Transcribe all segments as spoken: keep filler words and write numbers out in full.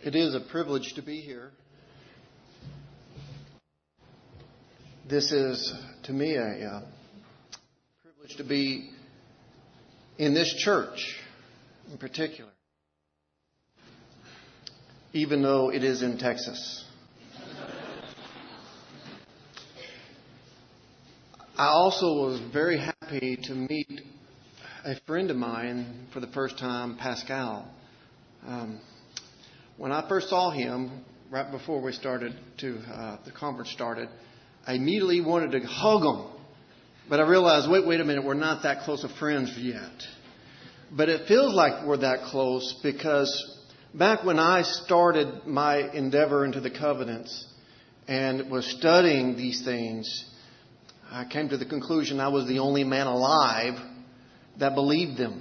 It is a privilege to be here. This is, to me, a uh, privilege to be in this church in particular, even though it is in Texas. I also was very happy to meet a friend of mine for the first time, Pascal. Um, when I first saw him, right before we started to uh, the conference started, I immediately wanted to hug him. But I realized, wait, wait a minute, we're not that close of friends yet. But it feels like we're that close because back when I started my endeavor into the covenants and was studying these things, I came to the conclusion I was the only man alive that believed them.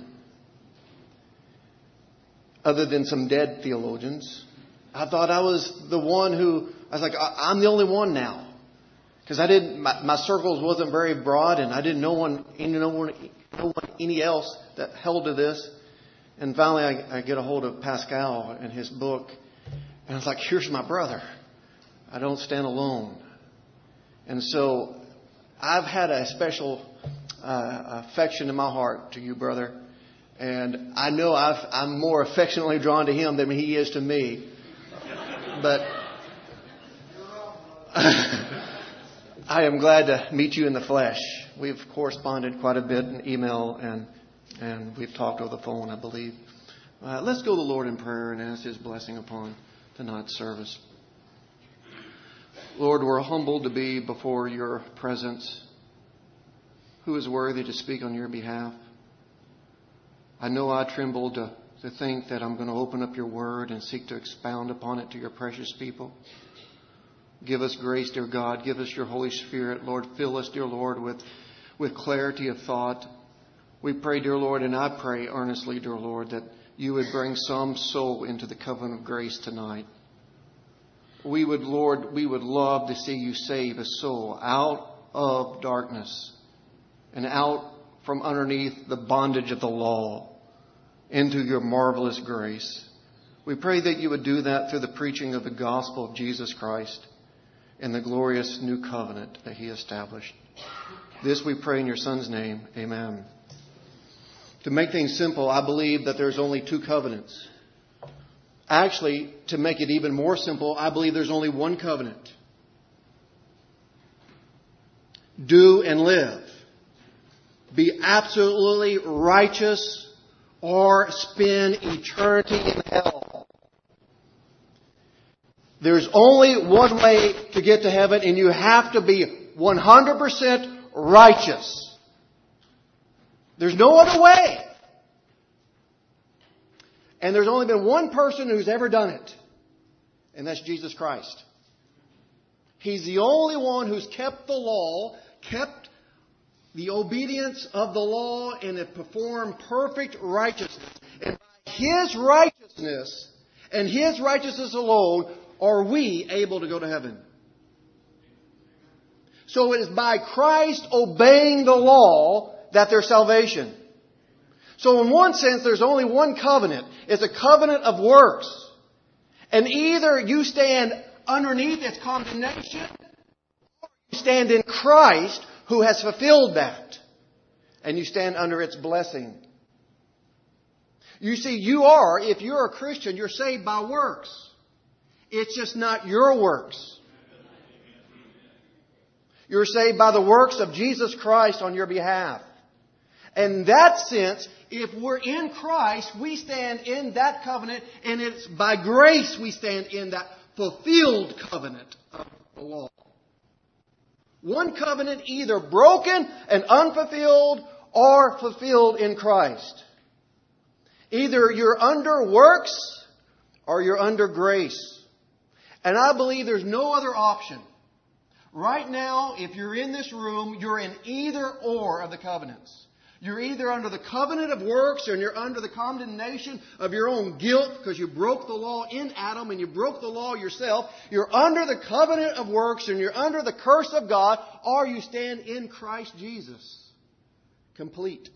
Other than some dead theologians. I thought I was the one who, I was like, I'm the only one now. Because I didn't, my, my circles wasn't very broad and I didn't know one, no one, no one, any else that held to this. And finally I, I get a hold of Pascal and his book. And I was like, here's my brother. I don't stand alone. And so I've had a special uh, affection in my heart to you, brother. And I know I've, I'm more affectionately drawn to him than he is to me. But I am glad to meet you in the flesh. We've corresponded quite a bit in email and and we've talked over the phone, I believe. Uh, let's go to the Lord in prayer and ask His blessing upon tonight's service. Lord, we're humbled to be before Your presence. Who is worthy to speak on Your behalf? I know I tremble to, to think that I'm going to open up Your word and seek to expound upon it to Your precious people. Give us grace, dear God. Give us Your Holy Spirit. Lord, fill us, dear Lord, with, with clarity of thought. We pray, dear Lord, and I pray earnestly, dear Lord, that You would bring some soul into the covenant of grace tonight. We would, Lord, we would love to see You save a soul out of darkness and out from underneath the bondage of the law into Your marvelous grace. We pray that You would do that through the preaching of the gospel of Jesus Christ and the glorious new covenant that He established. This we pray in Your Son's name. Amen. To make things simple, I believe that there's only two covenants. Actually, to make it even more simple, I believe there's only one covenant. Do and live. Be absolutely righteous or spend eternity in hell. There's only one way to get to heaven, and you have to be one hundred percent righteous. There's no other way. And there's only been one person who's ever done it, and that's Jesus Christ. He's the only one who's kept the law, kept the obedience of the law, and have performed perfect righteousness. And by His righteousness and His righteousness alone are we able to go to heaven. So it is by Christ obeying the law that there's salvation. So in one sense, there's only one covenant. It's a covenant of works. And either you stand underneath its condemnation, or you stand in Christ, who has fulfilled that. And you stand under its blessing. You see, you are, if you're a Christian, you're saved by works. It's just not your works. You're saved by the works of Jesus Christ on your behalf. And in that sense, if we're in Christ, we stand in that covenant, and it's by grace we stand in that fulfilled covenant of the law. One covenant either broken and unfulfilled or fulfilled in Christ. Either you're under works or you're under grace. And I believe there's no other option. Right now, if you're in this room, you're in either or of the covenants. You're either under the covenant of works or you're under the condemnation of your own guilt because you broke the law in Adam and you broke the law yourself. You're under the covenant of works and you're under the curse of God, or you stand in Christ Jesus. Complete.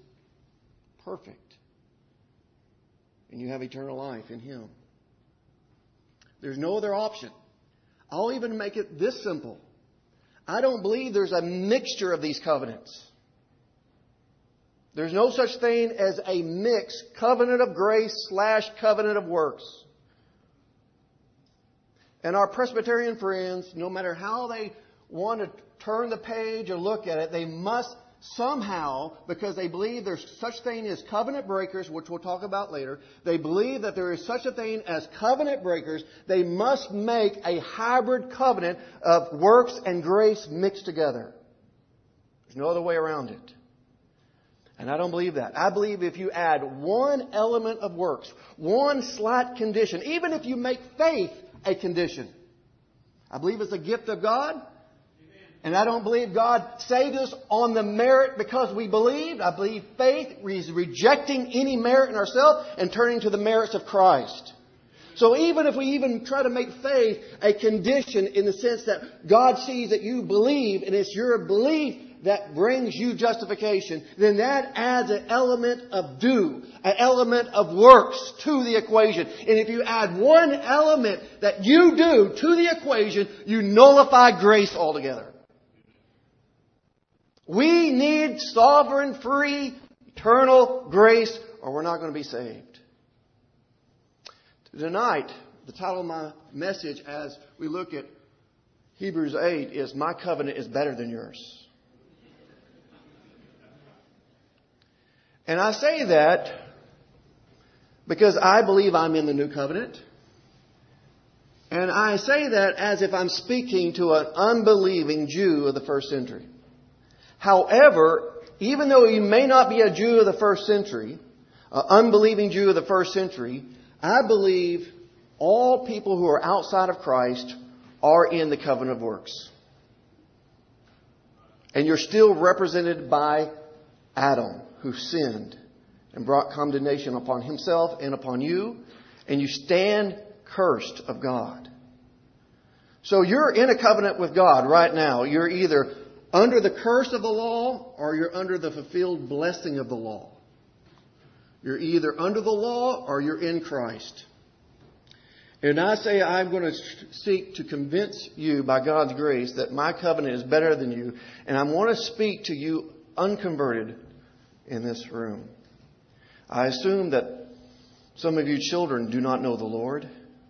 Perfect. And you have eternal life in Him. There's no other option. I'll even make it this simple. I don't believe there's a mixture of these covenants. There's no such thing as a mixed covenant of grace slash covenant of works. And our Presbyterian friends, no matter how they want to turn the page or look at it, they must somehow, because they believe there's such thing as covenant breakers, which we'll talk about later, they believe that there is such a thing as covenant breakers, they must make a hybrid covenant of works and grace mixed together. There's no other way around it. And I don't believe that. I believe if you add one element of works, one slight condition, even if you make faith a condition, I believe it's a gift of God. And I don't believe God saved us on the merit because we believed. I believe faith is rejecting any merit in ourselves and turning to the merits of Christ. So even if we even try to make faith a condition in the sense that God sees that you believe and it's your belief that brings you justification, then that adds an element of do, an element of works to the equation. And if you add one element that you do to the equation, you nullify grace altogether. We need sovereign, free, eternal grace, or we're not going to be saved. Tonight, the title of my message as we look at Hebrews eight is, My Covenant is Better Than Yours. And I say that because I believe I'm in the new covenant. And I say that as if I'm speaking to an unbelieving Jew of the first century. However, even though you may not be a Jew of the first century, an unbelieving Jew of the first century, I believe all people who are outside of Christ are in the covenant of works. And you're still represented by Adam, who sinned and brought condemnation upon himself and upon you, and you stand cursed of God. So you're in a covenant with God right now. You're either under the curse of the law, or you're under the fulfilled blessing of the law. You're either under the law or you're in Christ. And I say I'm going to seek to convince you by God's grace that my covenant is better than you. And I want to speak to you unconverted in this room. I assume that some of you children do not know the Lord.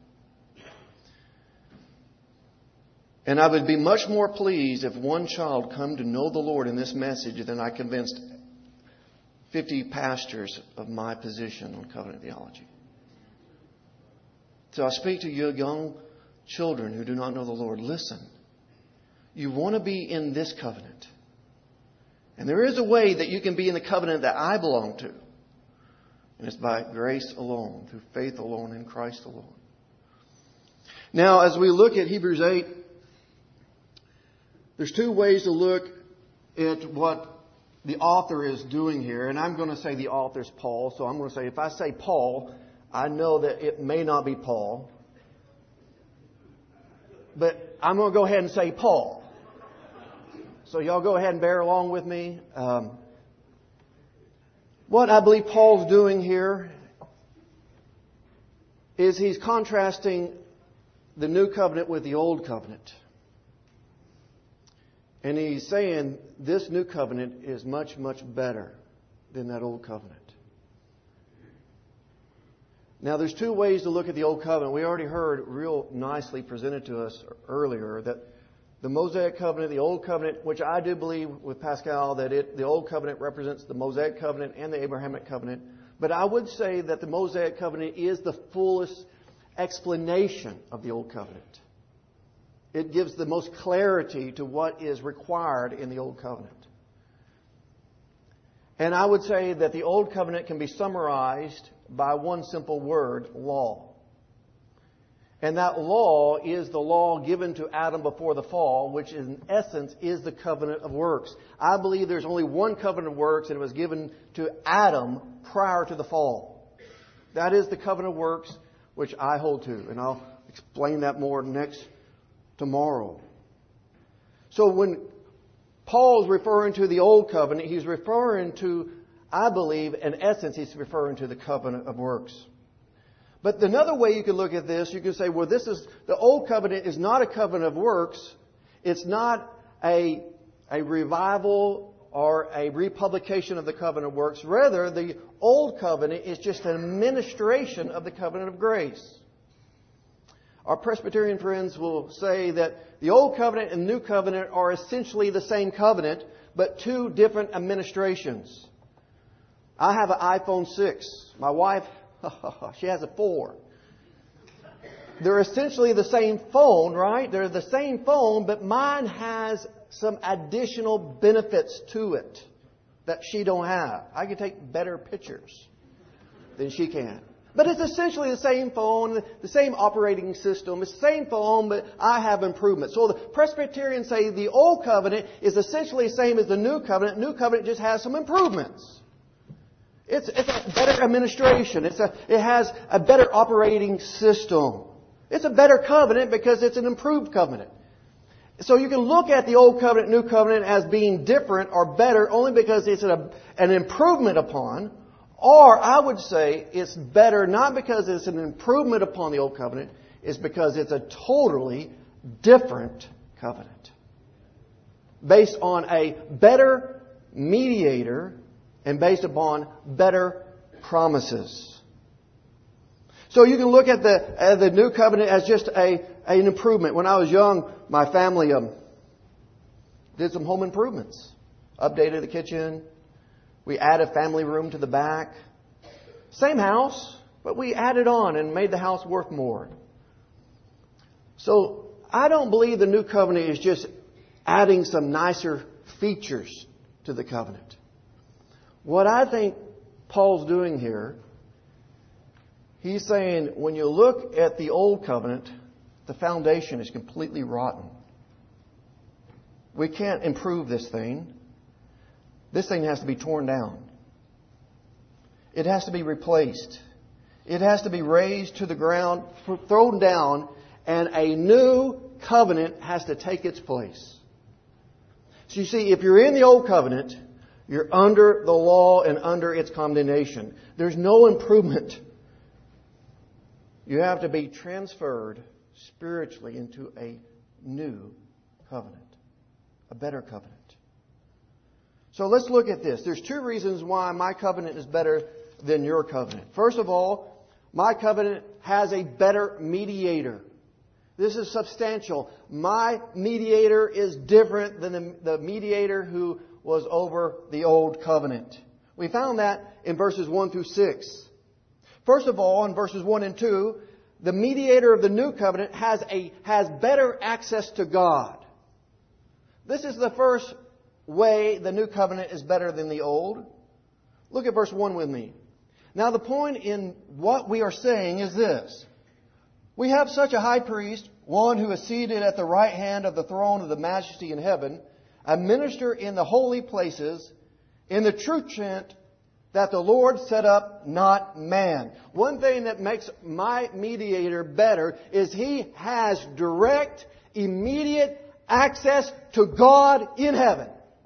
And I would be much more pleased if one child come to know the Lord in this message than I convinced fifty pastors of my position on covenant theology. So I speak to you young children who do not know the Lord. Listen, you want to be in this covenant. And there is a way that you can be in the covenant that I belong to. And it's by grace alone, through faith alone, in Christ alone. Now, as we look at Hebrews eight, there's two ways to look at what the author is doing here. And I'm going to say the author's Paul. So I'm going to say, if I say Paul, I know that it may not be Paul. But I'm going to go ahead and say Paul. So y'all go ahead and bear along with me. Um, what I believe Paul's doing here is he's contrasting the new covenant with the old covenant. And he's saying this new covenant is much, much better than that old covenant. Now, there's two ways to look at the old covenant. We already heard real nicely presented to us earlier that the Mosaic covenant, the old covenant, which I do believe with Pascal that it, the old covenant represents the Mosaic covenant and the Abrahamic covenant. But I would say that the Mosaic covenant is the fullest explanation of the old covenant. It gives the most clarity to what is required in the Old Covenant. And I would say that the Old Covenant can be summarized by one simple word, law. And that law is the law given to Adam before the fall, which in essence is the covenant of works. I believe there's only one covenant of works, and it was given to Adam prior to the fall. That is the covenant of works which I hold to. And I'll explain that more next tomorrow. So when Paul's referring to the old covenant, he's referring to, I believe, in essence, he's referring to the covenant of works. But another way you can look at this, you can say, well, this is, the old covenant is not a covenant of works. It's not a, a revival or a republication of the covenant of works. Rather, the old covenant is just an administration of the covenant of grace. Our Presbyterian friends will say that the old covenant and new covenant are essentially the same covenant, but two different administrations. I have an iPhone six. My wife, she has a four. They're essentially the same phone, right? They're the same phone, but mine has some additional benefits to it that she don't have. I can take better pictures than she can. But it's essentially the same phone, the same operating system. It's the same phone, but I have improvements. So the Presbyterians say the old covenant is essentially the same as the new covenant. New covenant just has some improvements. It's, it's a better administration. It's a, it has a better operating system. It's a better covenant because it's an improved covenant. So you can look at the Old Covenant, New Covenant as being different or better only because it's a, an improvement upon. Or I would say it's better not because it's an improvement upon the Old Covenant. It's because it's a totally different covenant. Based on a better mediator and based upon better promises. So you can look at the uh, the new covenant as just a an improvement. When I was young, my family um, did some home improvements. Updated the kitchen. We added a family room to the back. Same house, but we added on and made the house worth more. So I don't believe the new covenant is just adding some nicer features to the covenant. What I think Paul's doing here, he's saying when you look at the old covenant, the foundation is completely rotten. We can't improve this thing. This thing has to be torn down. It has to be replaced. It has to be raised to the ground, thrown down, and a new covenant has to take its place. So you see, if you're in the old covenant, you're under the law and under its condemnation. There's no improvement. You have to be transferred spiritually into a new covenant, a better covenant. So let's look at this. There's two reasons why my covenant is better than your covenant. First of all, my covenant has a better mediator. This is substantial. My mediator is different than the, the mediator who was over the old covenant. We found that in verses one through six. First of all, in verses one and two, the mediator of the new covenant has a has better access to God. This is the first way the new covenant is better than the old. Look at verse one with me. Now the point in what we are saying is this. We have such a high priest, one who is seated at the right hand of the throne of the majesty in heaven, a minister in the holy places, in the true tent that the Lord set up, not man. One thing that makes my mediator better is he has direct, immediate access to God in heaven.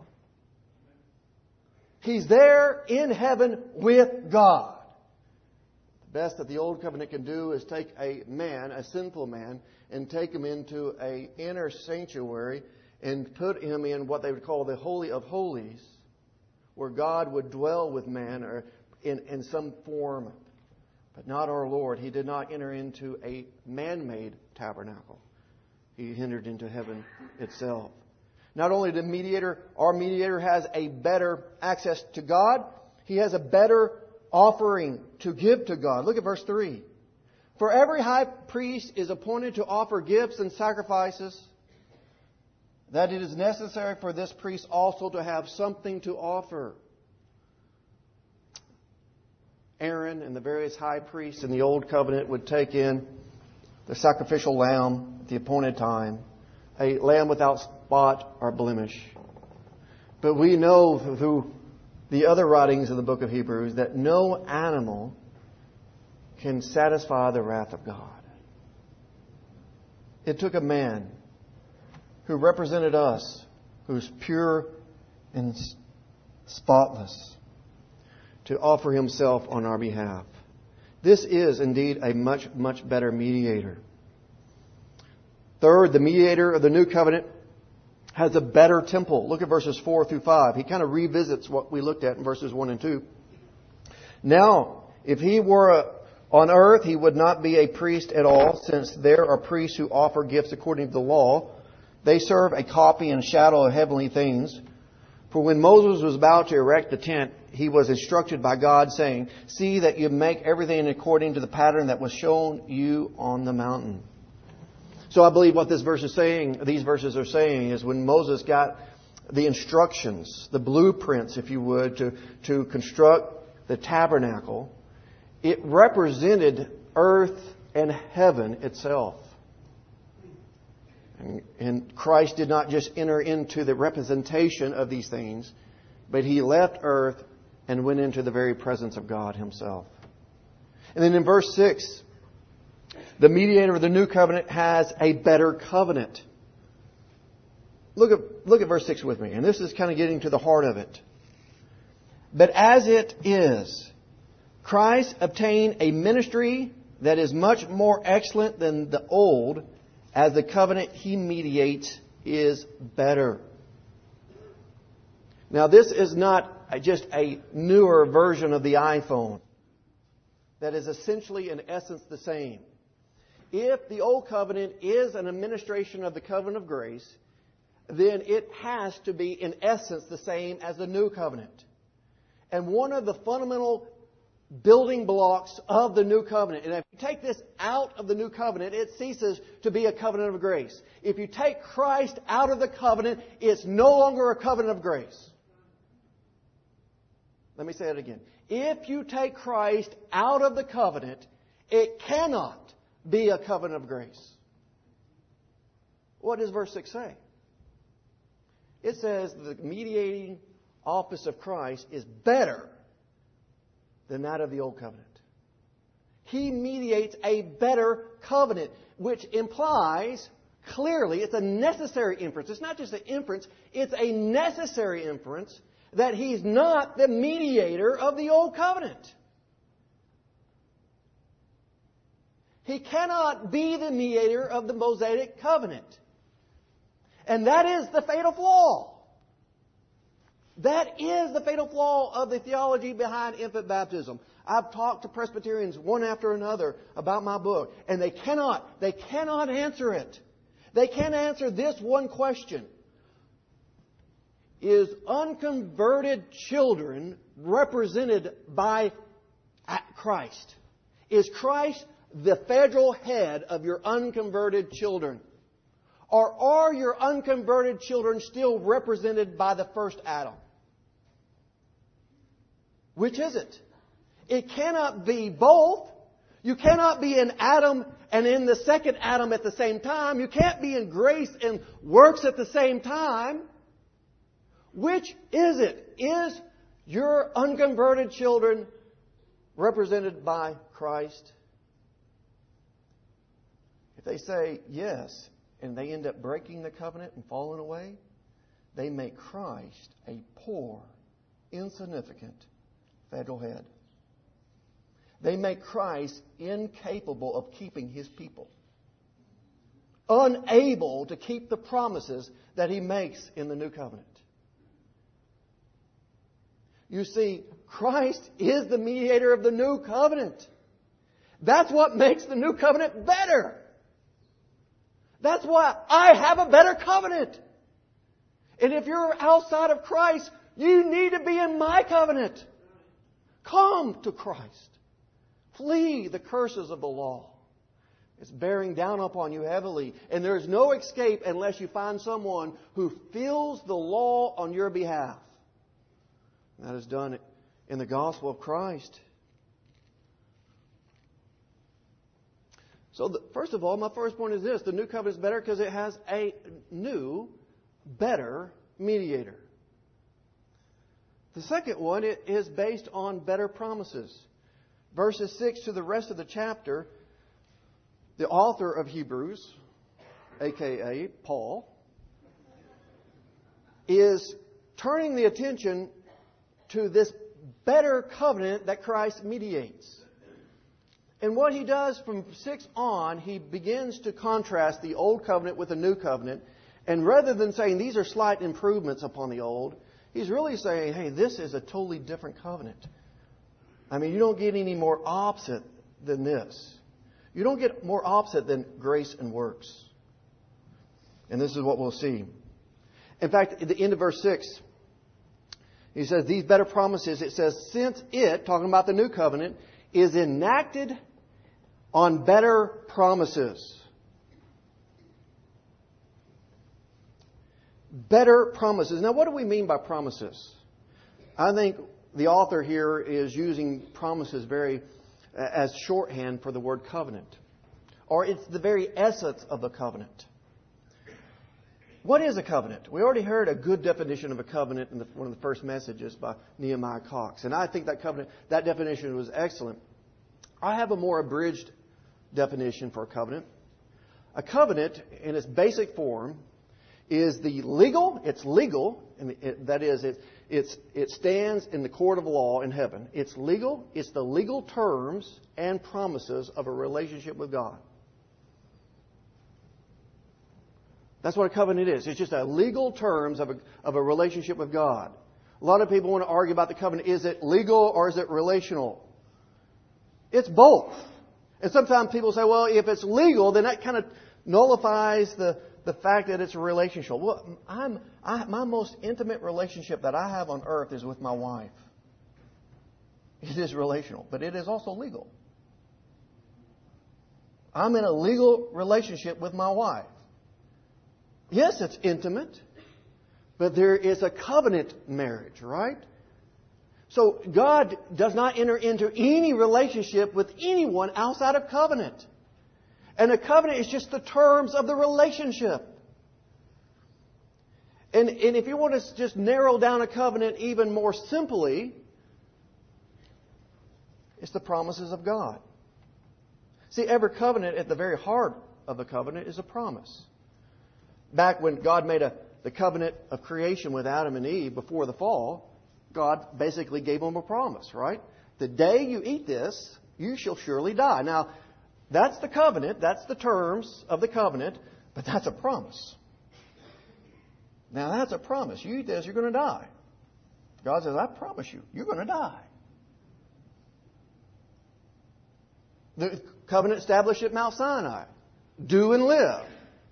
He's there in heaven with God. The best that the old covenant can do is take a man, a sinful man, and take him into an inner sanctuary and put him in what they would call the Holy of Holies, where God would dwell with man or in, in some form. But not our Lord. He did not enter into a man-made tabernacle. He entered into heaven itself. Not only the mediator, our mediator has a better access to God, he has a better offering to give to God. Look at verse three. For every high priest is appointed to offer gifts and sacrifices, that it is necessary for this priest also to have something to offer. Aaron and the various high priests in the Old Covenant would take in the sacrificial lamb at the appointed time, a lamb without spot or blemish. But we know through the other writings of the book of Hebrews that no animal can satisfy the wrath of God. It took a man who represented us, who's pure and spotless, to offer himself on our behalf. This is indeed a much, much better mediator. Third, the mediator of the new covenant has a better temple. Look at verses four through five. He kind of revisits what we looked at in verses one and two. Now, if he were a, on earth, he would not be a priest at all, since there are priests who offer gifts according to the law. They serve a copy and shadow of heavenly things. For when Moses was about to erect the tent, he was instructed by God, saying, "See that you make everything according to the pattern that was shown you on the mountain." So I believe what this verse is saying, these verses are saying, is when Moses got the instructions, the blueprints, if you would, to, to construct the tabernacle, it represented earth and heaven itself. And, and Christ did not just enter into the representation of these things, but He left earth and went into the very presence of God Himself. And then in verse six, the mediator of the new covenant has a better covenant. Look at, look at verse six with me. And this is kind of getting to the heart of it. But as it is, Christ obtained a ministry that is much more excellent than the old, as the covenant He mediates is better. Now, this is not just a newer version of the iPhone that is essentially, in essence, the same. If the Old Covenant is an administration of the covenant of grace, then it has to be, in essence, the same as the New Covenant. And one of the fundamental building blocks of the New Covenant, and if you take this out of the New Covenant, it ceases to be a covenant of grace. If you take Christ out of the covenant, it's no longer a covenant of grace. Let me say it again. If you take Christ out of the covenant, it cannot be a covenant of grace. What does verse six say? It says the mediating office of Christ is better than that of the Old Covenant. He mediates a better covenant, which implies clearly, it's a necessary inference. It's not just an inference, it's a necessary inference that He's not the mediator of the Old Covenant. He cannot be the mediator of the Mosaic covenant. And that is the fatal flaw. That is the fatal flaw of the theology behind infant baptism. I've talked to Presbyterians one after another about my book, and they cannot, they cannot answer it. They can't answer this one question. Is unconverted children represented by Christ? Is Christ the federal head of your unconverted children? Or are your unconverted children still represented by the first Adam? Which is it? It cannot be both. You cannot be in Adam and in the second Adam at the same time. You can't be in grace and works at the same time. Which is it? Is your unconverted children represented by Christ? If they say yes, and they end up breaking the covenant and falling away, they make Christ a poor, insignificant federal head. They make Christ incapable of keeping His people. Unable to keep the promises that He makes in the new covenant. You see, Christ is the mediator of the new covenant. That's what makes the new covenant better. That's why I have a better covenant. And if you're outside of Christ, you need to be in my covenant. Come to Christ. Flee the curses of the law. It's bearing down upon you heavily. And there is no escape unless you find someone who fills the law on your behalf. And that is done in the gospel of Christ. So, the, first of all, my first point is this. The new covenant is better because it has a new, better mediator. The second one it is based on better promises. Verses six to the rest of the chapter, the author of Hebrews, a k a. Paul, is turning the attention to this better covenant that Christ mediates. And what he does from six on, he begins to contrast the old covenant with the new covenant. And rather than saying these are slight improvements upon the old, he's really saying, hey, this is a totally different covenant. I mean, you don't get any more opposite than this. You don't get more opposite than grace and works. And this is what we'll see. In fact, at the end of verse six, he says, these better promises, it says, since it, talking about the new covenant, is enacted on better promises. Better promises. Now, what do we mean by promises? I think the author here is using promises very uh, as shorthand for the word covenant. Or it's the very essence of the covenant. What is a covenant? We already heard a good definition of a covenant in the, one of the first messages by Nehemiah Cox. And I think that covenant, that definition was excellent. I have a more abridged definition for a covenant. A covenant, in its basic form, is the legal, it's legal, and it, that is, it, it's, it stands in the court of law in heaven. It's legal, it's the legal terms and promises of a relationship with God. That's what a covenant is. It's just a legal terms of a, of a relationship with God. A lot of people want to argue about the covenant. Is it legal or is it relational? It's both. And sometimes people say, well, if it's legal, then that kind of nullifies the, the fact that it's relational. Well, I'm, I, my most intimate relationship that I have on earth is with my wife. It is relational, but it is also legal. I'm in a legal relationship with my wife. Yes, it's intimate, but there is a covenant marriage, right? So God does not enter into any relationship with anyone outside of covenant. And a covenant is just the terms of the relationship. And, and if you want to just narrow down a covenant even more simply, it's the promises of God. See, every covenant, at the very heart of the covenant, is a promise. Back when God made a, the covenant of creation with Adam and Eve before the fall, God basically gave them a promise, right? The day you eat this, you shall surely die. Now, that's the covenant. That's the terms of the covenant. But that's a promise. Now, that's a promise. You eat this, you're going to die. God says, I promise you, you're going to die. The covenant established at Mount Sinai. Do and live.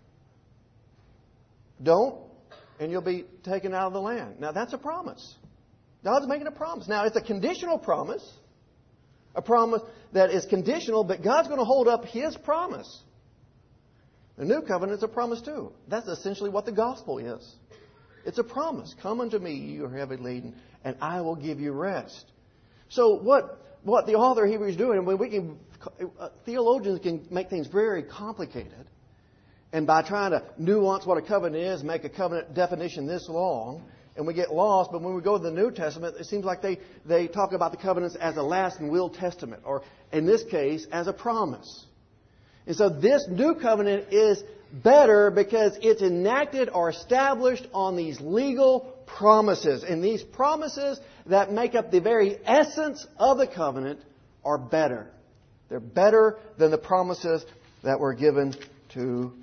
Don't, and you'll be taken out of the land. Now, that's a promise. God's making a promise. Now, it's a conditional promise. A promise that is conditional, but God's going to hold up His promise. The new covenant is a promise too. That's essentially what the gospel is. It's a promise. Come unto me, you are heavy laden, and I will give you rest. So what, what the author of Hebrews is doing, we can, uh, theologians can make things very complicated. And by trying to nuance what a covenant is, make a covenant definition this long, and we get lost. But when we go to the New Testament, it seems like they, they talk about the covenants as a last and will testament, or in this case, as a promise. And so this new covenant is better because it's enacted or established on these legal promises. And these promises that make up the very essence of the covenant are better. They're better than the promises that were given to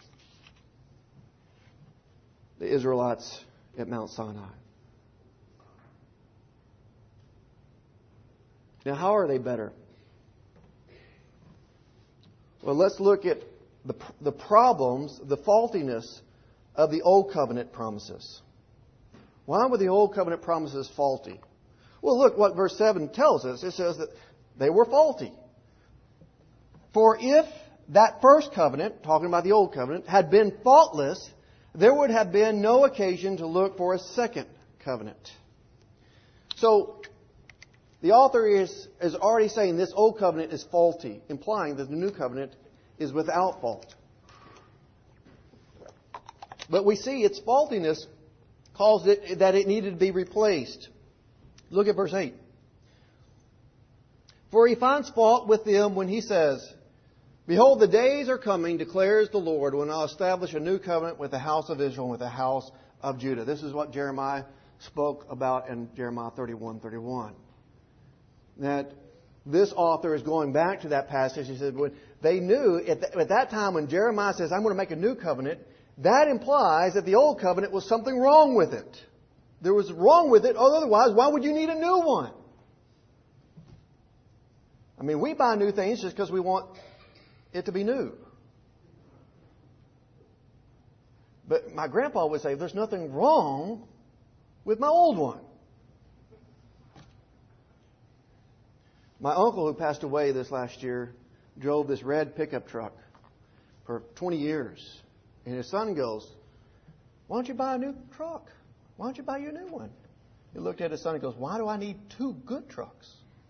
the Israelites at Mount Sinai. Now, how are they better? Well, let's look at the, the problems, the faultiness of the Old Covenant promises. Why were the Old Covenant promises faulty? Well, look what verse seven tells us. It says that they were faulty. For if that first covenant, talking about the Old Covenant, had been faultless, there would have been no occasion to look for a second covenant. So, the author is, is already saying this old covenant is faulty, implying that the new covenant is without fault. But we see its faultiness caused it that it needed to be replaced. Look at verse eight. For he finds fault with them when he says, Behold, the days are coming, declares the Lord, when I'll establish a new covenant with the house of Israel and with the house of Judah. This is what Jeremiah spoke about in Jeremiah thirty-one thirty-one. That this author is going back to that passage. He said, when they knew at, the, at that time when Jeremiah says, I'm going to make a new covenant, that implies that the old covenant was something wrong with it. There was wrong with it. Otherwise, why would you need a new one? I mean, we buy new things just because we want it to be new. But my grandpa would say, there's nothing wrong with my old one. My uncle, who passed away this last year, drove this red pickup truck for twenty years. And his son goes, why don't you buy a new truck? Why don't you buy you a new one? He looked at his son and goes, why do I need two good trucks?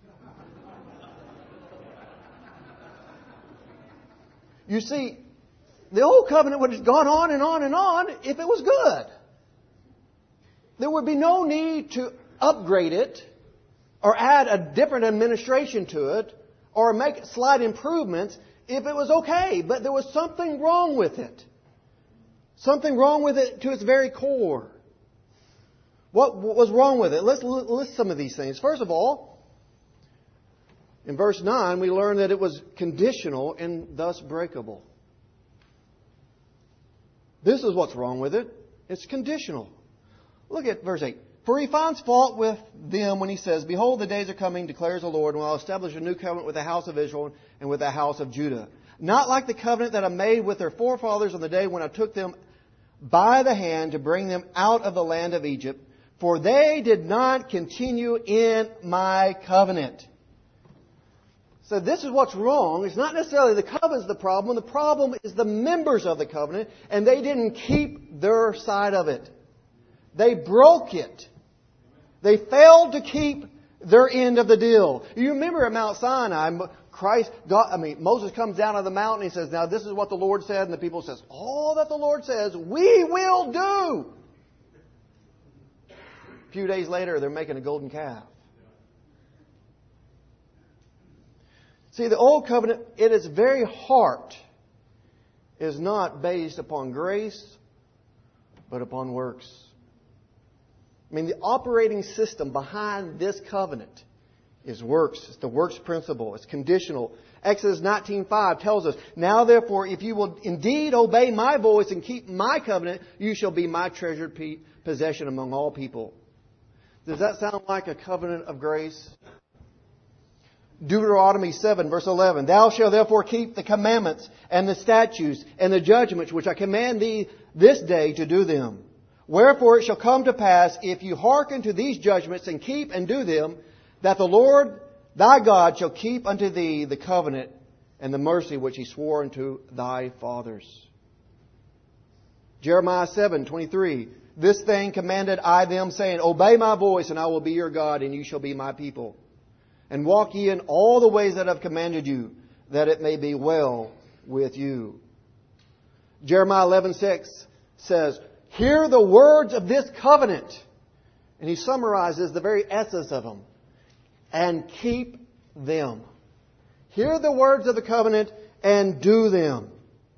You see, the old covenant would have gone on and on and on if it was good. There would be no need to upgrade it or add a different administration to it or make slight improvements if it was okay. But there was something wrong with it. Something wrong with it to its very core. What was wrong with it? Let's list some of these things. First of all, in verse nine, we learn that it was conditional and thus breakable. This is what's wrong with it. It's conditional. Look at verse eight. For he finds fault with them when he says, behold, the days are coming, declares the Lord, when I'll establish a new covenant with the house of Israel and with the house of Judah. Not like the covenant that I made with their forefathers on the day when I took them by the hand to bring them out of the land of Egypt. For they did not continue in my covenant. So this is what's wrong. It's not necessarily the covenant's the problem. The problem is the members of the covenant, and they didn't keep their side of it. They broke it. They failed to keep their end of the deal. You remember at Mount Sinai, Christ, God, I mean, Moses comes down on the mountain and he says, now this is what the Lord said. And the people says, all that the Lord says, we will do. A few days later, they're making a golden calf. See, the old covenant, at its very heart, is not based upon grace, but upon works. I mean, the operating system behind this covenant is works. It's the works principle. It's conditional. Exodus nineteen five tells us, now therefore, if you will indeed obey my voice and keep my covenant, you shall be my treasured possession among all people. Does that sound like a covenant of grace? Deuteronomy seven, verse eleven. Thou shalt therefore keep the commandments and the statutes and the judgments which I command thee this day to do them. Wherefore it shall come to pass, if you hearken to these judgments and keep and do them, that the Lord thy God shall keep unto thee the covenant and the mercy which he swore unto thy fathers. Jeremiah seven, twenty-three. This thing commanded I them, saying, obey my voice, and I will be your God, and you shall be my people. And walk ye in all the ways that I have commanded you, that it may be well with you. Jeremiah eleven six says, hear the words of this covenant. And he summarizes the very essence of them. And keep them. Hear the words of the covenant and do them.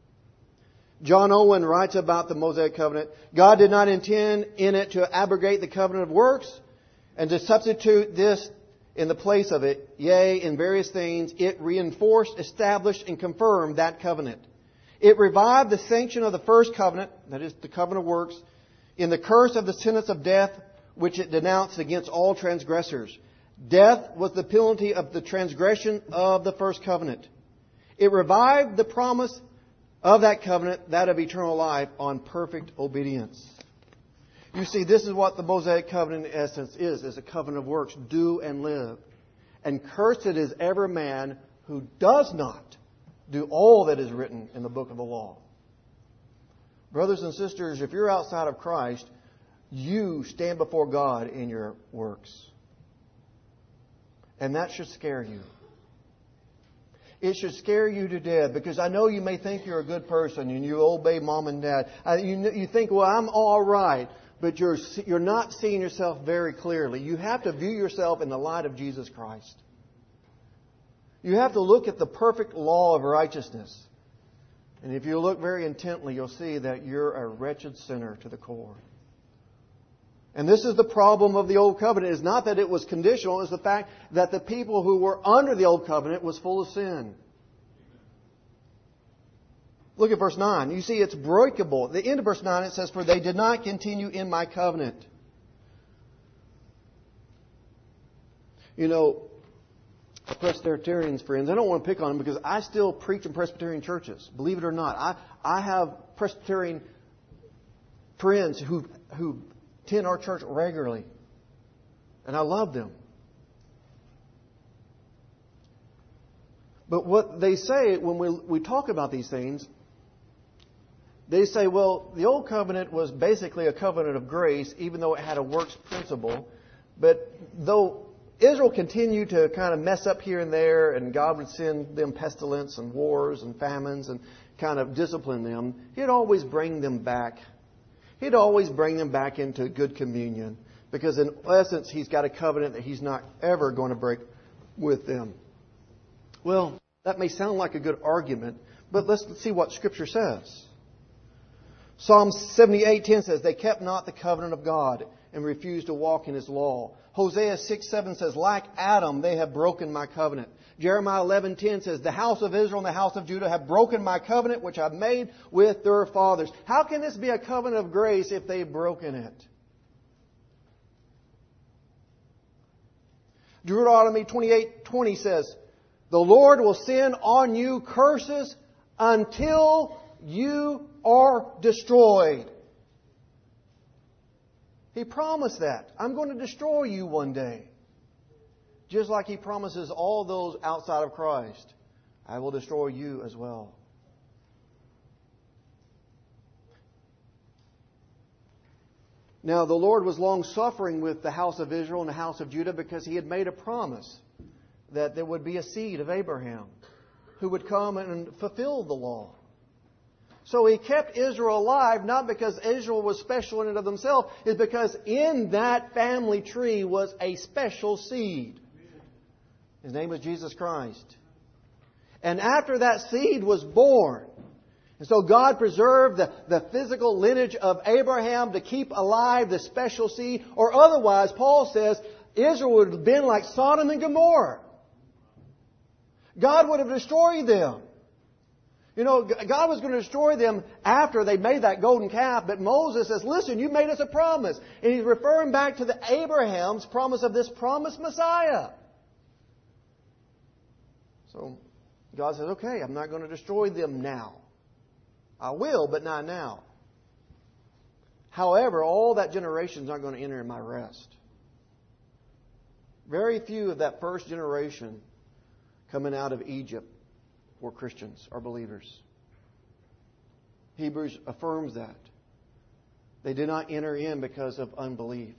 John Owen writes about the Mosaic covenant. God did not intend in it to abrogate the covenant of works and to substitute this in the place of it. Yea, in various things, it reinforced, established, and confirmed that covenant. It revived the sanction of the first covenant, that is the covenant of works, in the curse of the sentence of death, which it denounced against all transgressors. Death was the penalty of the transgression of the first covenant. It revived the promise of that covenant, that of eternal life, on perfect obedience. You see, this is what the Mosaic covenant in essence is, is a covenant of works. Do and live. And cursed is every man who does not do all that is written in the book of the law. Brothers and sisters, if you're outside of Christ, you stand before God in your works. And that should scare you. It should scare you to death, because I know you may think you're a good person and you obey mom and dad. You, you think, well, I'm all right. But you're, you're not seeing yourself very clearly. You have to view yourself in the light of Jesus Christ. You have to look at the perfect law of righteousness. And if you look very intently, you'll see that you're a wretched sinner to the core. And this is the problem of the Old Covenant. It's not that it was conditional. It's the fact that the people who were under the Old Covenant was full of sin. Look at verse nine. You see, it's breakable. At the end of verse nine, it says, "For they did not continue in my covenant." You know, Presbyterians, friends, I don't want to pick on them because I still preach in Presbyterian churches. Believe it or not. I, I have Presbyterian friends who, who attend our church regularly. And I love them. But what they say when we, we talk about these things, they say, well, the Old Covenant was basically a covenant of grace, even though it had a works principle. But though Israel continued to kind of mess up here and there, and God would send them pestilence and wars and famines and kind of discipline them, He'd always bring them back. He'd always bring them back into good communion. Because in essence, He's got a covenant that He's not ever going to break with them. Well, that may sound like a good argument, but let's see what Scripture says. Psalm seventy-eight ten says, "They kept not the covenant of God and refused to walk in His law." Hosea six seven says, "Like Adam, they have broken my covenant." Jeremiah eleven ten says, "The house of Israel and the house of Judah have broken my covenant, which I've made with their fathers." How can this be a covenant of grace if they've broken it? Deuteronomy twenty-eight twenty says, "The Lord will send on you curses until you are destroyed." He promised that. I'm going to destroy you one day. Just like He promises all those outside of Christ, I will destroy you as well. Now, the Lord was long-suffering with the house of Israel and the house of Judah because He had made a promise that there would be a seed of Abraham who would come and fulfill the law. So He kept Israel alive, not because Israel was special in and of themselves. It's because in that family tree was a special seed. His name was Jesus Christ. And after that seed was born, and so God preserved the, the physical lineage of Abraham to keep alive the special seed, or otherwise, Paul says, Israel would have been like Sodom and Gomorrah. God would have destroyed them. You know, God was going to destroy them after they made that golden calf. But Moses says, listen, you made us a promise. And he's referring back to the Abraham's promise of this promised Messiah. So God says, okay, I'm not going to destroy them now. I will, but not now. However, all that generation is not going to enter in my rest. Very few of that first generation coming out of Egypt were Christians or believers. Hebrews affirms that. They did not enter in because of unbelief.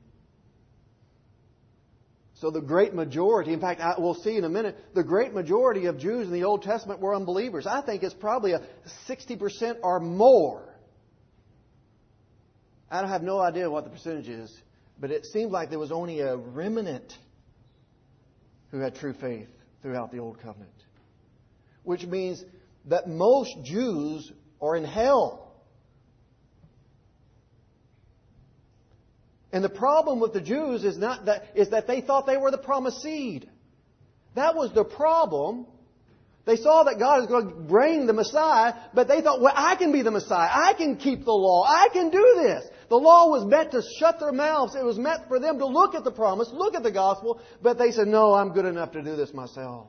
So the great majority, in fact, I, we'll see in a minute, the great majority of Jews in the Old Testament were unbelievers. I think it's probably a sixty percent or more. I have no idea what the percentage is, but it seems like there was only a remnant who had true faith throughout the Old Covenant. Which means that most Jews are in hell. And the problem with the Jews is not that is that they thought they were the promised seed. That was the problem. They saw that God is going to bring the Messiah, but they thought, well, I can be the Messiah. I can keep the law. I can do this. The law was meant to shut their mouths. It was meant for them to look at the promise, look at the gospel, but they said, no, I'm good enough to do this myself.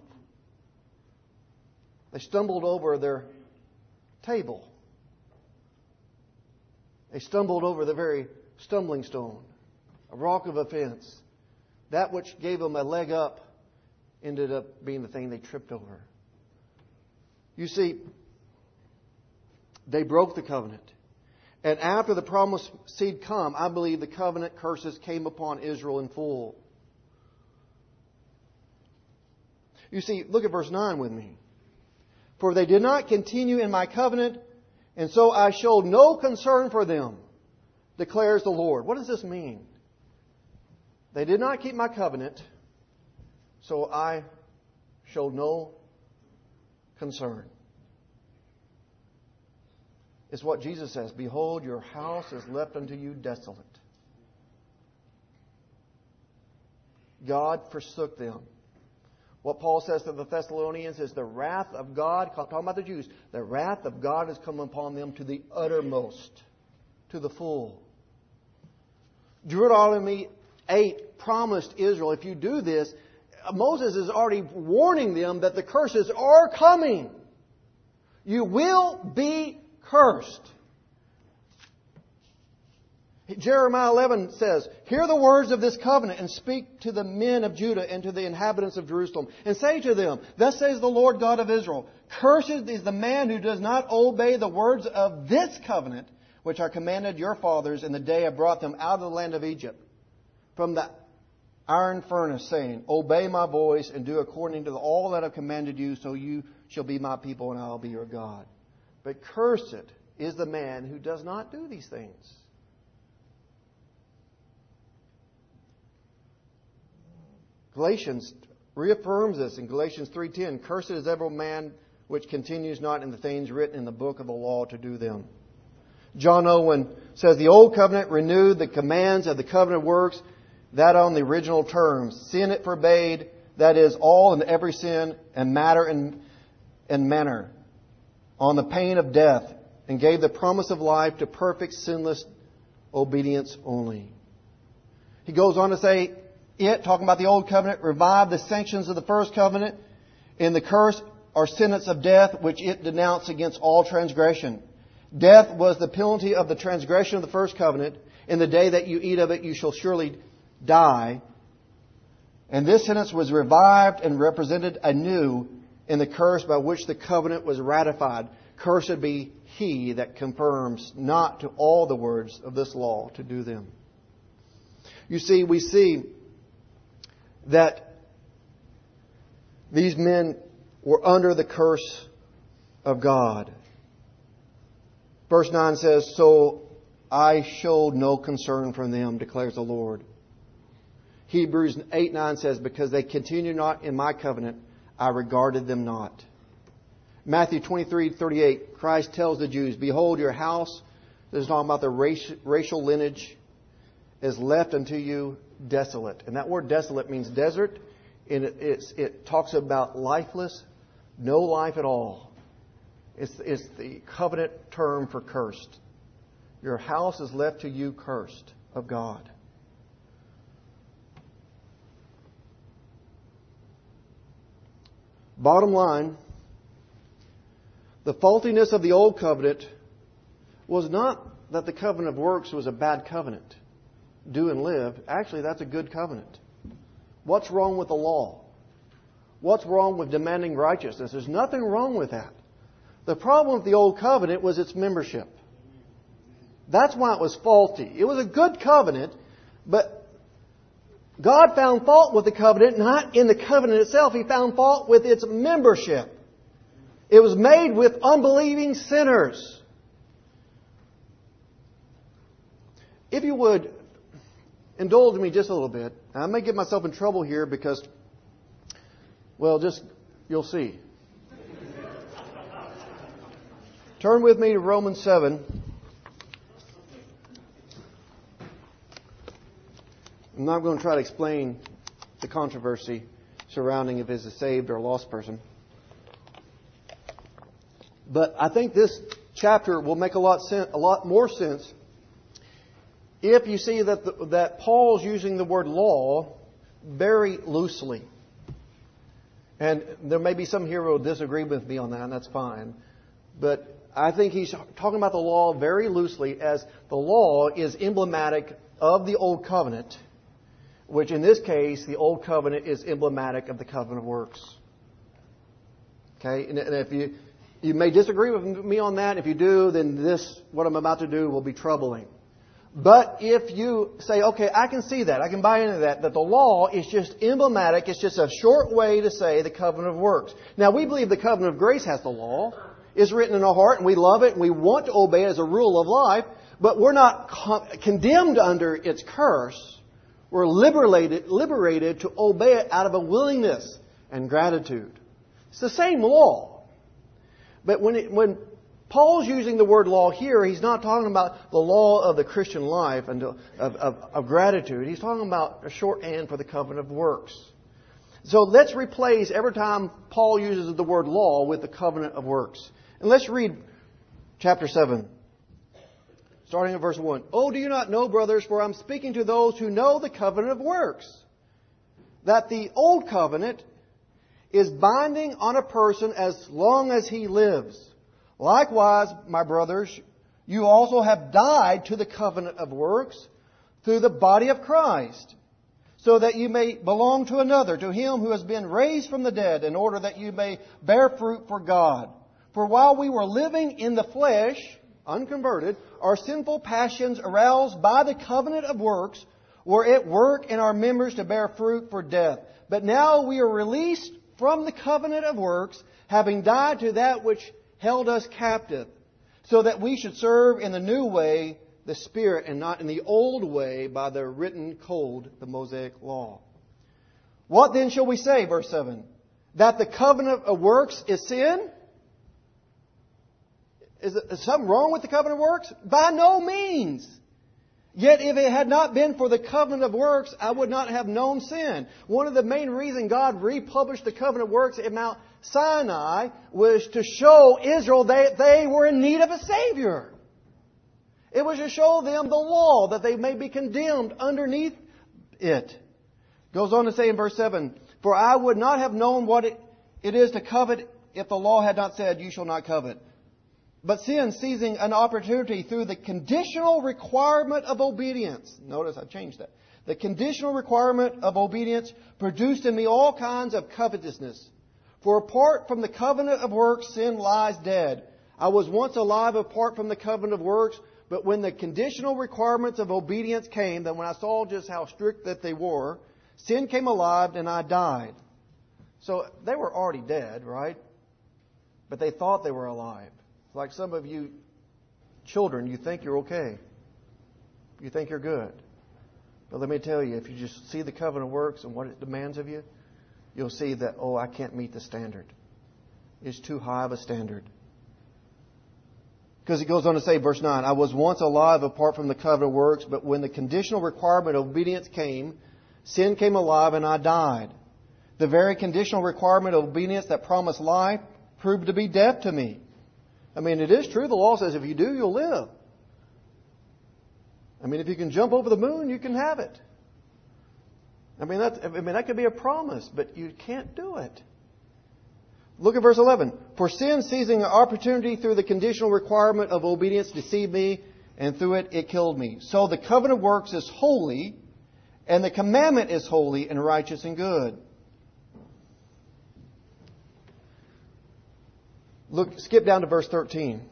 They stumbled over their table. They stumbled over the very stumbling stone, a rock of offense. That which gave them a leg up ended up being the thing they tripped over. You see, they broke the covenant. And after the promised seed come, I believe the covenant curses came upon Israel in full. You see, look at verse nine with me. For they did not continue in my covenant, and so I showed no concern for them, declares the Lord. What does this mean? They did not keep my covenant, so I showed no concern. It's what Jesus says. Behold, your house is left unto you desolate. God forsook them. What Paul says to the Thessalonians is the wrath of God, talking about the Jews, the wrath of God has come upon them to the uttermost, to the full. Deuteronomy eight promised Israel, if you do this, Moses is already warning them that the curses are coming. You will be cursed. Jeremiah eleven says, "Hear the words of this covenant and speak to the men of Judah and to the inhabitants of Jerusalem and say to them, Thus says the Lord God of Israel, Cursed is the man who does not obey the words of this covenant, which I commanded your fathers in the day I brought them out of the land of Egypt, from the iron furnace, saying, Obey my voice and do according to all that I've commanded you, so you shall be my people and I will be your God. But cursed is the man who does not do these things." Galatians reaffirms this in Galatians three ten. "Cursed is every man which continues not in the things written in the book of the law to do them." John Owen says, "The old covenant renewed the commands of the covenant works, that on the original terms. Sin it forbade, that is, all and every sin and matter and, and manner, on the pain of death, and gave the promise of life to perfect sinless obedience only." He goes on to say, it, talking about the old covenant, revived the sanctions of the first covenant in the curse or sentence of death, which it denounced against all transgression. Death was the penalty of the transgression of the first covenant. In the day that you eat of it, you shall surely die. And this sentence was revived and represented anew in the curse by which the covenant was ratified. Cursed be he that confirms not to all the words of this law to do them. You see, we see that these men were under the curse of God. Verse nine says, "So I showed no concern for them, declares the Lord." Hebrews eight nine says, "Because they continue not in my covenant, I regarded them not." Matthew twenty-three thirty-eight, Christ tells the Jews, "Behold, your house," this is talking about the race, racial lineage, "is left unto you desolate." And that word desolate means desert. And it, it's, it talks about lifeless, no life at all. It's, it's the covenant term for cursed. Your house is left to you cursed of God. Bottom line, the faultiness of the old covenant was not that the covenant of works was a bad covenant. Do and live. Actually, that's a good covenant. What's wrong with the law? What's wrong with demanding righteousness? There's nothing wrong with that. The problem with the old covenant was its membership. That's why it was faulty. It was a good covenant, but God found fault with the covenant, not in the covenant itself. He found fault with its membership. It was made with unbelieving sinners. If you would indulge me just a little bit. I may get myself in trouble here because, well, just, you'll see. Turn with me to Romans seven. I'm not going to try to explain the controversy surrounding if it's a saved or a lost person. But I think this chapter will make a lot sen- a lot more sense if you see that the, that Paul's using the word law very loosely. And there may be some here who will disagree with me on that, and that's fine. But I think he's talking about the law very loosely, as the law is emblematic of the Old Covenant, which in this case, the Old Covenant is emblematic of the covenant of works. Okay? And if you, you may disagree with me on that. If you do, then this, what I'm about to do, will be troubling. But if you say, okay, I can see that, I can buy into that, that the law is just emblematic, it's just a short way to say the covenant of works. Now, we believe the covenant of grace has the law. It's written in our heart, and we love it, and we want to obey it as a rule of life, but we're not con- condemned under its curse. We're liberated, liberated to obey it out of a willingness and gratitude. It's the same law. But when it, when Paul's using the word law here. He's not talking about the law of the Christian life and of, of, of gratitude. He's talking about a shorthand for the covenant of works. So let's replace every time Paul uses the word law with the covenant of works. And let's read chapter seven, starting at verse one. Oh, do you not know, brothers, for I'm speaking to those who know the covenant of works, that the old covenant is binding on a person as long as he lives. Likewise, my brothers, you also have died to the covenant of works through the body of Christ, so that you may belong to another, to Him who has been raised from the dead, in order that you may bear fruit for God. For while we were living in the flesh, unconverted, our sinful passions aroused by the covenant of works were at work in our members to bear fruit for death. But now we are released from the covenant of works, having died to that which held us captive, so that we should serve in the new way, the Spirit, and not in the old way by the written code, the Mosaic law. What then shall we say, verse seven? That the covenant of works is sin? Is, it, is something wrong with the covenant of works? By no means. Yet if it had not been for the covenant of works, I would not have known sin. One of the main reasons God republished the covenant of works at Mount Sinai was to show Israel that they were in need of a Savior. It was to show them the law, that they may be condemned underneath it. Goes on to say in verse seven, for I would not have known what it, it is to covet if the law had not said, you shall not covet. But sin, seizing an opportunity through the conditional requirement of obedience. Notice I changed that. The conditional requirement of obedience produced in me all kinds of covetousness. For apart from the covenant of works, sin lies dead. I was once alive apart from the covenant of works, but when the conditional requirements of obedience came, then when I saw just how strict that they were, sin came alive and I died. So they were already dead, right? But they thought they were alive. Like some of you children, you think you're okay. You think you're good. But let me tell you, if you just see the covenant of works and what it demands of you, you'll see that, oh, I can't meet the standard. It's too high of a standard. Because it goes on to say, verse nine, I was once alive apart from the covenant of works, but when the conditional requirement of obedience came, sin came alive and I died. The very conditional requirement of obedience that promised life proved to be death to me. I mean, it is true. The law says if you do, you'll live. I mean, if you can jump over the moon, you can have it. I mean, that's, I mean, that could be a promise, but you can't do it. Look at verse eleven. For sin, seizing an opportunity through the conditional requirement of obedience, deceived me, and through it, it killed me. So the covenant of works is holy, and the commandment is holy and righteous and good. Look, skip down to verse thirteen.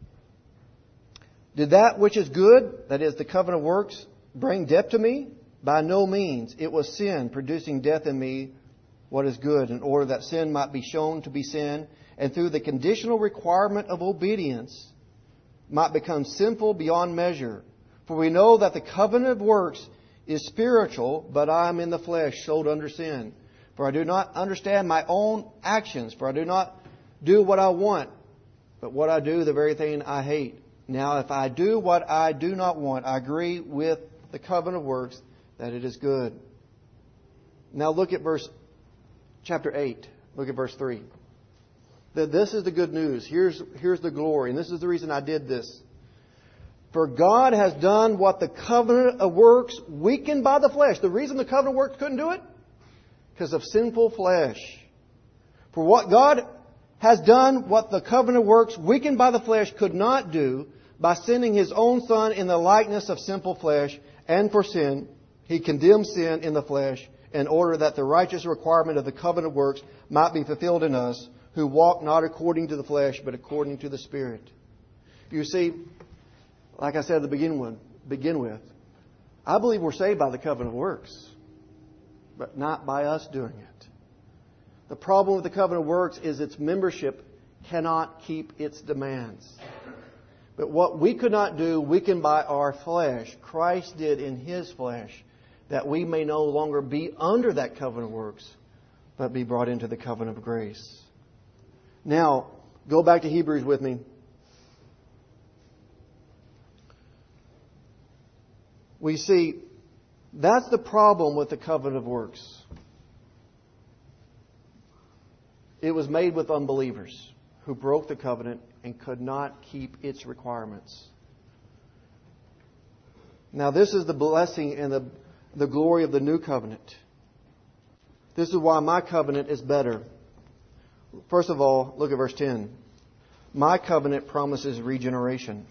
Did that which is good, that is the covenant of works, bring death to me? By no means. It was sin producing death in me, what is good, in order that sin might be shown to be sin, and through the conditional requirement of obedience might become sinful beyond measure. For we know that the covenant of works is spiritual, but I am in the flesh, sold under sin. For I do not understand my own actions, for I do not do what I want, but what I do, the very thing I hate. Now, if I do what I do not want, I agree with the covenant of works that it is good. Now look at verse chapter eight. Look at verse three. This is the good news. Here's, here's the glory. And this is the reason I did this. For God has done what the covenant of works weakened by the flesh. The reason the covenant of works couldn't do it? Because of sinful flesh. For what God has done what the covenant of works weakened by the flesh could not do, by sending His own Son in the likeness of sinful flesh, and for sin, He condemned sin in the flesh, in order that the righteous requirement of the covenant of works might be fulfilled in us, who walk not according to the flesh, but according to the Spirit. You see, like I said at the begin with, begin with, I believe we're saved by the covenant of works, but not by us doing it. The problem with the covenant of works is its membership cannot keep its demands. But what we could not do, weakened by our flesh, Christ did in His flesh, that we may no longer be under that covenant of works, but be brought into the covenant of grace. Now, go back to Hebrews with me. we see that's the problem with the covenant of works. It was made with unbelievers who broke the covenant and could not keep its requirements. Now this is the blessing and the, the glory of the new covenant. This is why my covenant is better. First of all, look at verse ten. My covenant promises regeneration.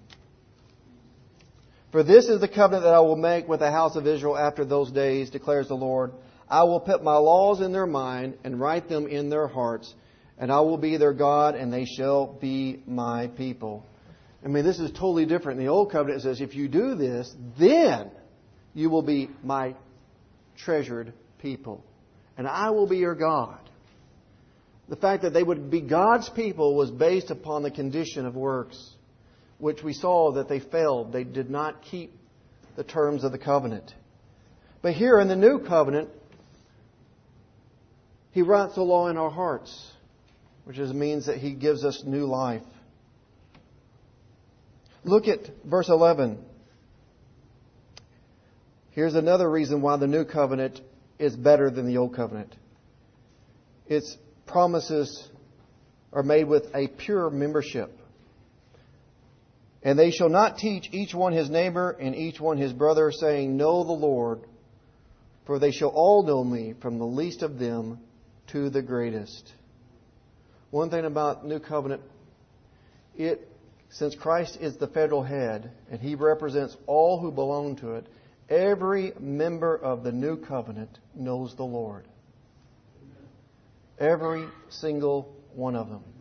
For this is the covenant that I will make with the house of Israel after those days, declares the Lord. I will put my laws in their mind and write them in their hearts, and I will be their God, and they shall be my people. I mean, this is totally different. In the Old Covenant, it says, if you do this, then you will be my treasured people, and I will be your God. The fact that they would be God's people was based upon the condition of works, which we saw that they failed. They did not keep the terms of the covenant. But here in the new covenant, He writes the law in our hearts, which is, means that He gives us new life. Look at verse eleven. Here's another reason why the new covenant is better than the old covenant. Its promises are made with a pure membership. And they shall not teach each one his neighbor and each one his brother, saying, Know the Lord, for they shall all know me, from the least of them to the greatest. One thing about New Covenant, it, since Christ is the federal head and He represents all who belong to it, every member of the New Covenant knows the Lord. Every single one of them.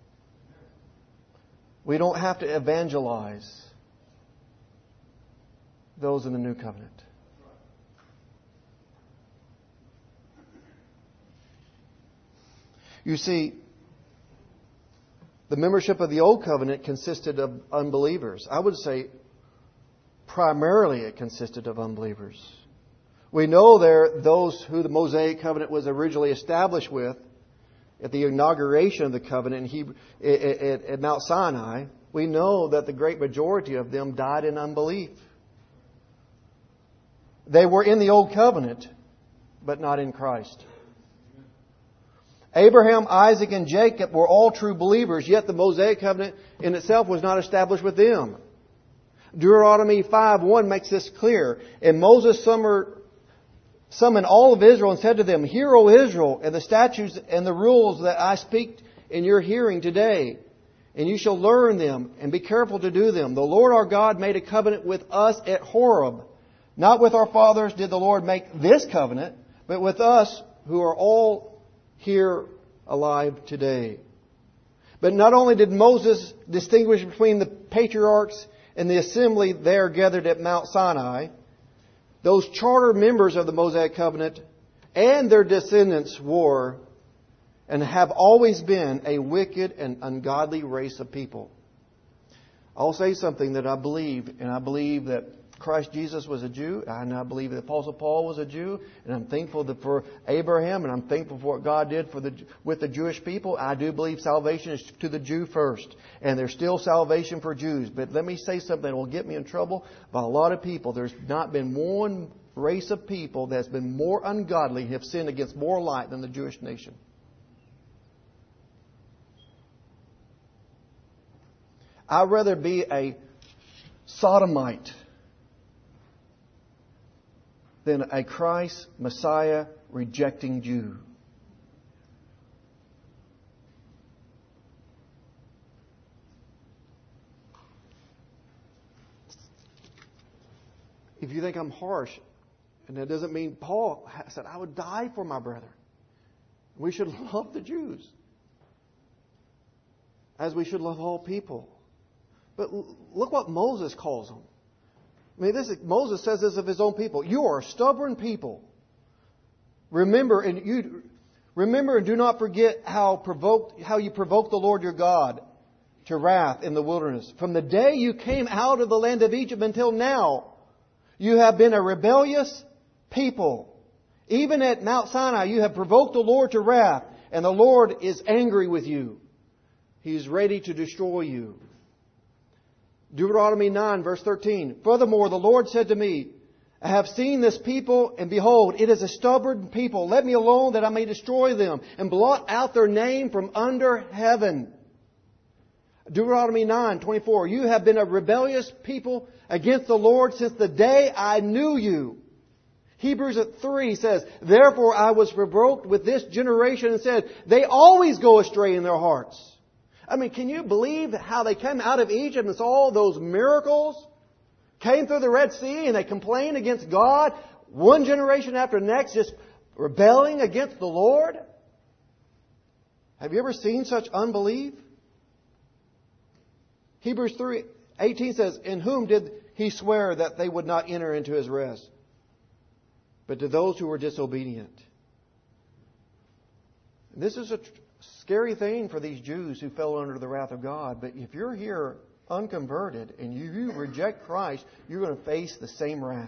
We don't have to evangelize those in the New Covenant. You see, the membership of the Old Covenant consisted of unbelievers. I would say primarily it consisted of unbelievers. We know there those who the Mosaic Covenant was originally established with at the inauguration of the covenant in Hebrew, at, at Mount Sinai. We know that the great majority of them died in unbelief. They were in the Old Covenant, but not in Christ. Abraham, Isaac, and Jacob were all true believers, yet the Mosaic Covenant in itself was not established with them. Deuteronomy five one makes this clear. And Moses summoned all of Israel and said to them, Hear, O Israel, and the statutes and the rules that I speak in your hearing today, and you shall learn them, and be careful to do them. The Lord our God made a covenant with us at Horeb. Not with our fathers did the Lord make this covenant, but with us who are all here alive today. But not only did Moses distinguish between the patriarchs and the assembly there gathered at Mount Sinai, those charter members of the Mosaic Covenant and their descendants were and have always been a wicked and ungodly race of people. I'll say something that I believe, and I believe that Christ Jesus was a Jew, and I believe the Apostle Paul was a Jew, and I'm thankful for Abraham, and I'm thankful for what God did for the with the Jewish people. I do believe salvation is to the Jew first, and there's still salvation for Jews. But let me say something that will get me in trouble by a lot of people. There's not been one race of people that's been more ungodly, have sinned against more light than the Jewish nation. I'd rather be a sodomite than a Christ, Messiah, rejecting Jew. If you think I'm harsh, and that doesn't mean Paul said, I would die for my brethren. We should love the Jews as we should love all people. But look what Moses calls them. I mean, this is, Moses says this of his own people. You are a stubborn people. Remember and you remember and do not forget how provoked how you provoked the Lord your God to wrath in the wilderness. From the day you came out of the land of Egypt until now, you have been a rebellious people. Even at Mount Sinai, you have provoked the Lord to wrath, and the Lord is angry with you. He is ready to destroy you. Deuteronomy nine, verse thirteen. Furthermore, the Lord said to me, I have seen this people, and behold, it is a stubborn people. Let me alone that I may destroy them and blot out their name from under heaven. Deuteronomy nine twenty-four. You have been a rebellious people against the Lord since the day I knew you. Hebrews three says, Therefore I was provoked with this generation and said, They always go astray in their hearts. I mean, can you believe how they came out of Egypt and saw those miracles? Came through the Red Sea and they complained against God. One generation after the next just rebelling against the Lord. Have you ever seen such unbelief? Hebrews three eighteen says, In whom did He swear that they would not enter into His rest? But to those who were disobedient. This is a scary thing for these Jews who fell under the wrath of God. But if you're here unconverted and you, you reject Christ, you're going to face the same wrath.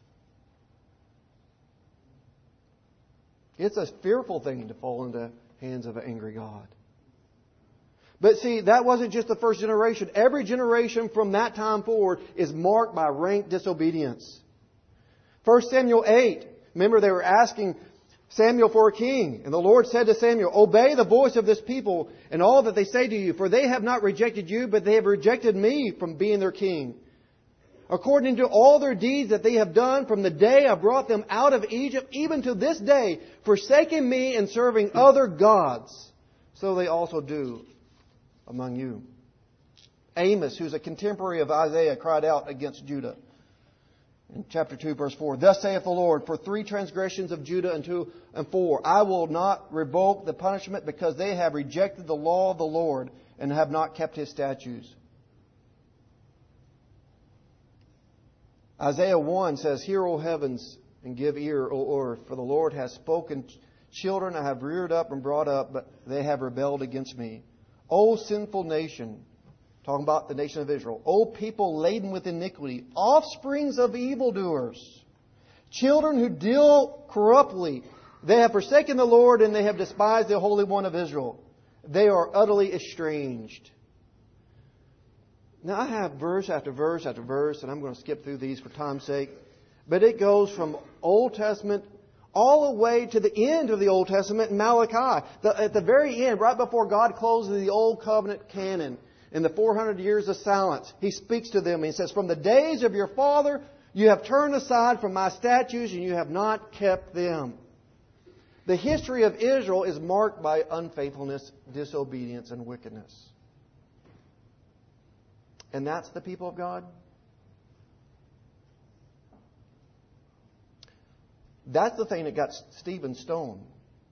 It's a fearful thing to fall into the hands of an angry God. But see, that wasn't just the first generation. Every generation from that time forward is marked by rank disobedience. First Samuel eight. Remember, they were asking Samuel for a king. And the Lord said to Samuel, Obey the voice of this people and all that they say to you. For they have not rejected you, but they have rejected me from being their king. According to all their deeds that they have done from the day I brought them out of Egypt, even to this day, forsaking me and serving other gods. So they also do among you. Amos, who's a contemporary of Isaiah, cried out against Judah. In chapter two, verse four, Thus saith the Lord, For three transgressions of Judah and two and four, I will not revoke the punishment, because they have rejected the law of the Lord and have not kept His statutes. Isaiah one says, Hear, O heavens, and give ear, O earth, for the Lord has spoken. Children I have reared up and brought up, but they have rebelled against me. O sinful nation, talking about the nation of Israel. O people laden with iniquity, offsprings of evildoers, children who deal corruptly. They have forsaken the Lord and they have despised the Holy One of Israel. They are utterly estranged. Now I have verse after verse after verse, and I'm going to skip through these for time's sake. But it goes from Old Testament all the way to the end of the Old Testament in Malachi. The, at the very end, right before God closes the Old Covenant canon, in the four hundred years of silence, He speaks to them. He says, From the days of your father, you have turned aside from my statutes and you have not kept them. The history of Israel is marked by unfaithfulness, disobedience, and wickedness. And that's the people of God? That's the thing that got Stephen stoned.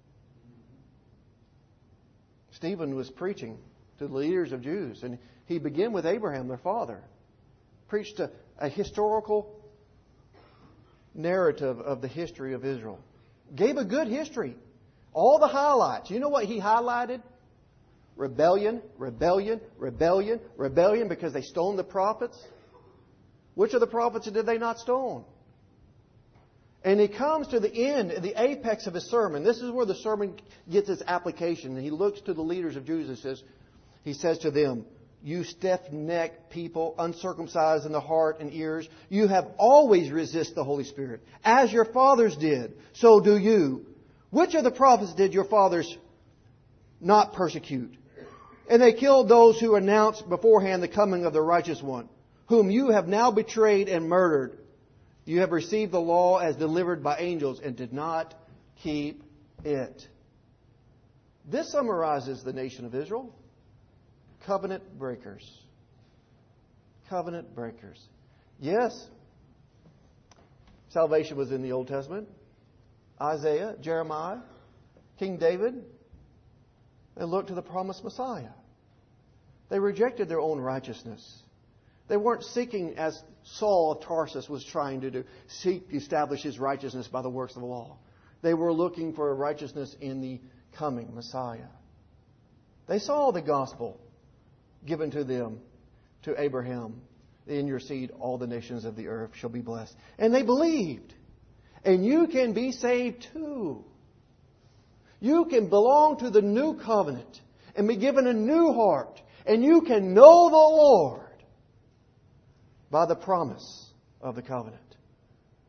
Stephen was preaching to the leaders of Jews. And he began with Abraham, their father. Preached a, a historical narrative of the history of Israel. Gave a good history. All the highlights. You know what he highlighted? Rebellion, rebellion, rebellion, rebellion, because they stoned the prophets. Which of the prophets did they not stone? And he comes to the end, the apex of his sermon. This is where the sermon gets its application. And he looks to the leaders of Jews and says, He says to them, You stiff-necked people, uncircumcised in the heart and ears, you have always resisted the Holy Spirit, as your fathers did. So do you. Which of the prophets did your fathers not persecute? And they killed those who announced beforehand the coming of the righteous one, whom you have now betrayed and murdered. You have received the law as delivered by angels and did not keep it. This summarizes the nation of Israel. Covenant breakers. Covenant breakers. Yes, salvation was in the Old Testament. Isaiah, Jeremiah, King David. They looked to the promised Messiah. They rejected their own righteousness. They weren't seeking, as Saul of Tarsus was trying to do, seek to establish his righteousness by the works of the law. They were looking for a righteousness in the coming Messiah. They saw the gospel given to them, to Abraham. In your seed, all the nations of the earth shall be blessed. And they believed. And you can be saved too. You can belong to the new covenant and be given a new heart. And you can know the Lord by the promise of the covenant.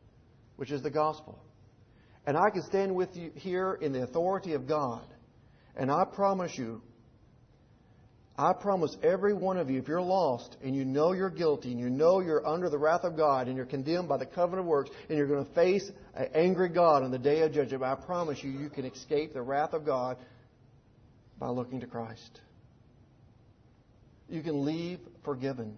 which is the gospel. And I can stand with you here in the authority of God. And I promise you, I promise every one of you, if you're lost and you know you're guilty and you know you're under the wrath of God and you're condemned by the covenant of works and you're going to face an angry God on the day of judgment, I promise you, you can escape the wrath of God by looking to Christ. You can leave forgiven.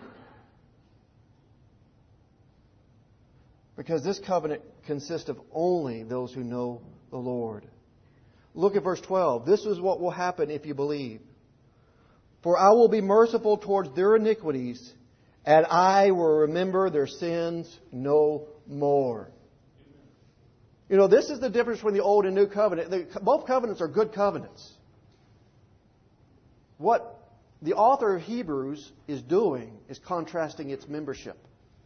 Because this covenant consists of only those who know the Lord. Look at verse twelve. This is what will happen if you believe. For I will be merciful towards their iniquities, and I will remember their sins no more. You know, this is the difference between the Old and New Covenant. The, both covenants are good covenants. What the author of Hebrews is doing is contrasting its membership.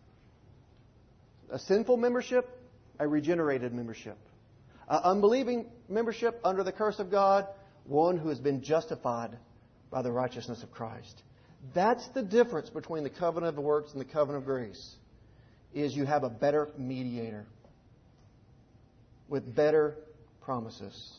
A sinful membership, a regenerated membership. An unbelieving membership under the curse of God, one who has been justified by the righteousness of Christ. That's the difference between the covenant of works and the covenant of grace, is you have a better mediator with better promises.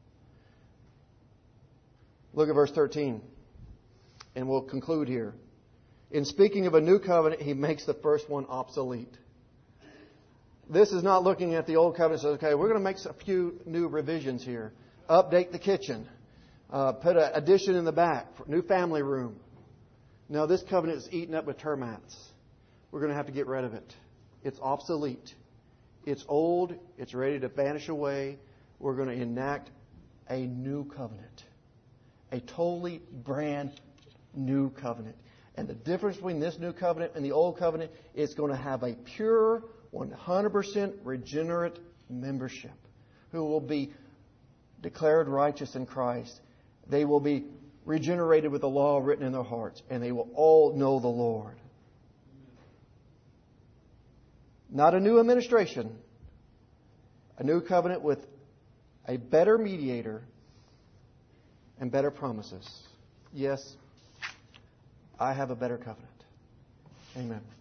Look at verse thirteen, and we'll conclude here. In speaking of a new covenant, he makes the first one obsolete. This is not looking at the old covenant and says, okay, we're going to make a few new revisions here. Update the kitchen. Uh, put an addition in the back. New family room. No, this covenant is eaten up with termites. We're going to have to get rid of it. It's obsolete. It's old. It's ready to vanish away. We're going to enact a new covenant. A totally brand new covenant. And the difference between this new covenant and the old covenant is going to have a pure, one hundred percent regenerate membership who will be declared righteous in Christ. They will be regenerated with the law written in their hearts, and they will all know the Lord. Not a new administration, a new covenant with a better mediator and better promises. Yes, I have a better covenant. Amen.